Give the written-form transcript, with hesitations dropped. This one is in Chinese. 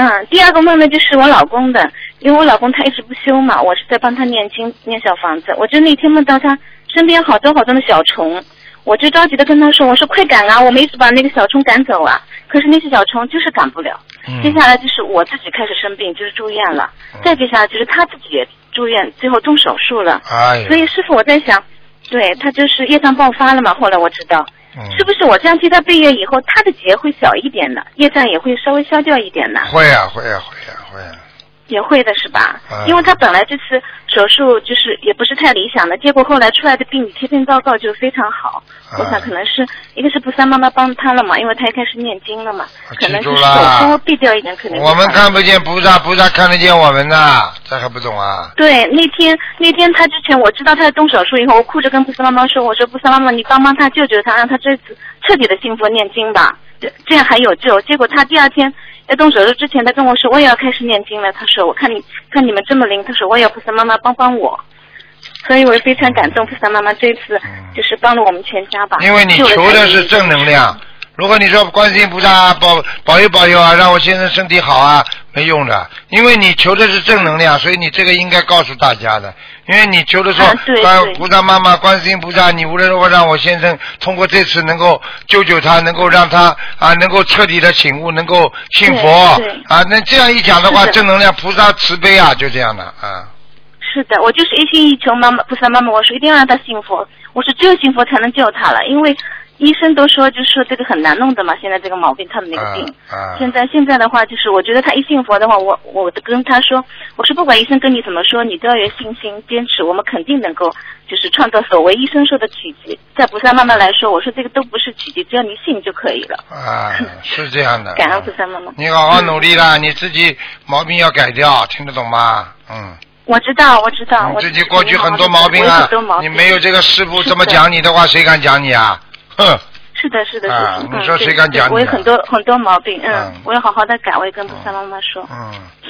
第二个梦呢就是我老公的，因为我老公他一直不修嘛，我是在帮他念经念小房子，我就那天梦到他身边好多好多的小虫，我就着急的跟他说，我说快赶啊，我们一直把那个小虫赶走啊，可是那些小虫就是赶不了。接下来就是我自己开始生病，就是住院了，再接下来就是他自己也住院，最后动手术了。所以师父我在想，对他就是业障爆发了嘛，后来我知道。是不是我这样替他背业以后，他的劫会小一点的，业障也会稍微消掉一点呢？ 会啊。 也会的是吧？因为他本来这次手术就是也不是太理想的，结果后来出来的病理贴片报告就非常好。我想可能是一个是菩萨妈妈帮他了嘛，因为他一开始念经了嘛，可能是手稍微避掉一点，可能。 我们看不见菩萨，菩萨看得见我们呐，这还不懂啊？ 对，那天他之前我知道他在动手术以后，我哭着跟菩萨妈妈说，我说菩萨妈妈你帮他救救他，让他这次彻底的信佛念经吧，这样还有救。结果他第二天在动手术之前，他跟我说我也要开始念经了。他说我看你们这么灵，他说我也要菩萨妈妈帮我，所以我非常感动。菩萨妈妈这次就是帮了我们全家吧。 因为你求的是正能量，如果你说观世音菩萨保佑啊，让我先生身体好啊，没用的，因为你求的是正能量，所以你这个应该告诉大家的。因为你求的说，菩萨妈妈、观世音菩萨，你无论如何让我先生通过这次能够救他，能够让他能够彻底的醒悟，能够信佛那这样一讲的话，正能量，菩萨慈悲啊，就这样的啊。 是的，我就是一心一求菩萨妈妈，我说一定要让他信佛，我说只有信佛才能救他了，因为医生都说就是说这个很难弄的嘛，现在这个毛病，他的那个病。现在的话就是我觉得他一信佛的话，我跟他说，我说不管医生跟你怎么说，你都要有信心坚持，我们肯定能够就是创造所谓医生说的奇迹。在菩萨妈妈来说，我说这个都不是奇迹，只要你信就可以了。 是这样的。 感恩菩萨妈妈。 你好好努力啦，你自己毛病要改掉，听得懂吗？ 我知道。 你自己过去很多毛病啊，你没有这个师父这么讲你的话，谁敢讲你啊？ 是的， 你说谁敢讲你？ 我有很多毛病，我要好好的改，我也跟菩萨妈妈说。